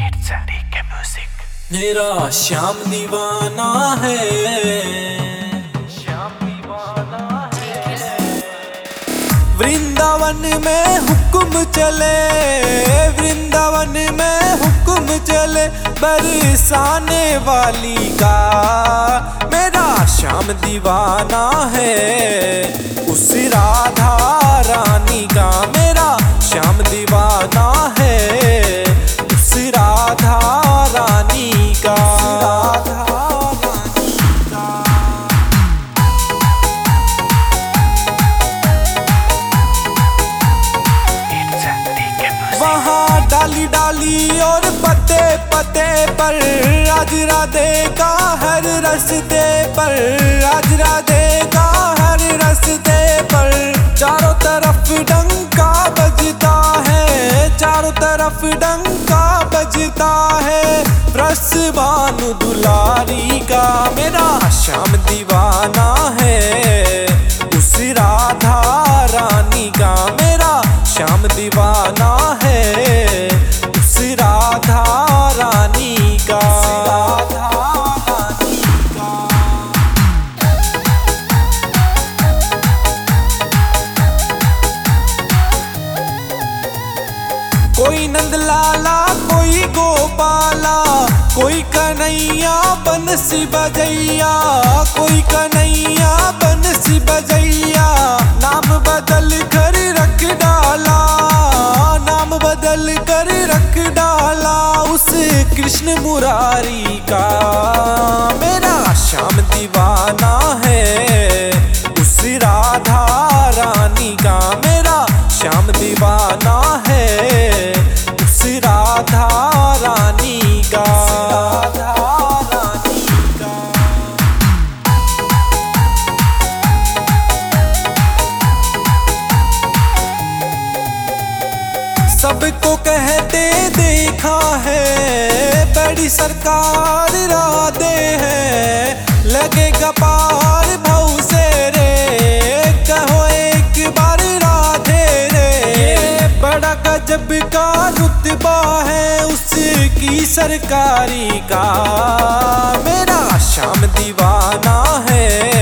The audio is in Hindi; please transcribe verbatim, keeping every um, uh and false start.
मेरा श्याम दीवाना है, श्याम दीवाना है। वृंदावन में हुक्म चले, वृंदावन में हुक्म चले बरसाने वाली का। मेरा श्याम दीवाना है उस राधा रानी का। मेरा श्याम दीवाना है उस राधा रानी का। वहाँ डाली डाली और पते पते पर आज राधे का हर रस्ते पर, आज राधे का हर रस्ते पर चारों तरफ डंका बजता है, चारों तरफ डंका बजता है रस भानु दुलारी का। मेरा श्याम दीवाना है उस राधा रानी का। मेरा श्याम दीवाना है उस राधा रानी का। कोई नंदलाला कोई गोपाला, कोई कन्हैया बंसी बजैया, कोई कन्हैया बंसी बजैया। नाम बदल कर रख डाला, नाम बदल कर रख डाला उस कृष्ण मुरारी का। मेरा श्याम दीवाना है उस राधा रानी का। मेरा श्याम दीवाना है उस राधा रानी का। सबको कहते देखा है बड़ी सरकार राधे है, लगेगा पार भव से रे, कहो एक बार राधे रे। बड़ा गजब का रुतबा है उसकी सरकारी का। मेरा श्याम दीवाना है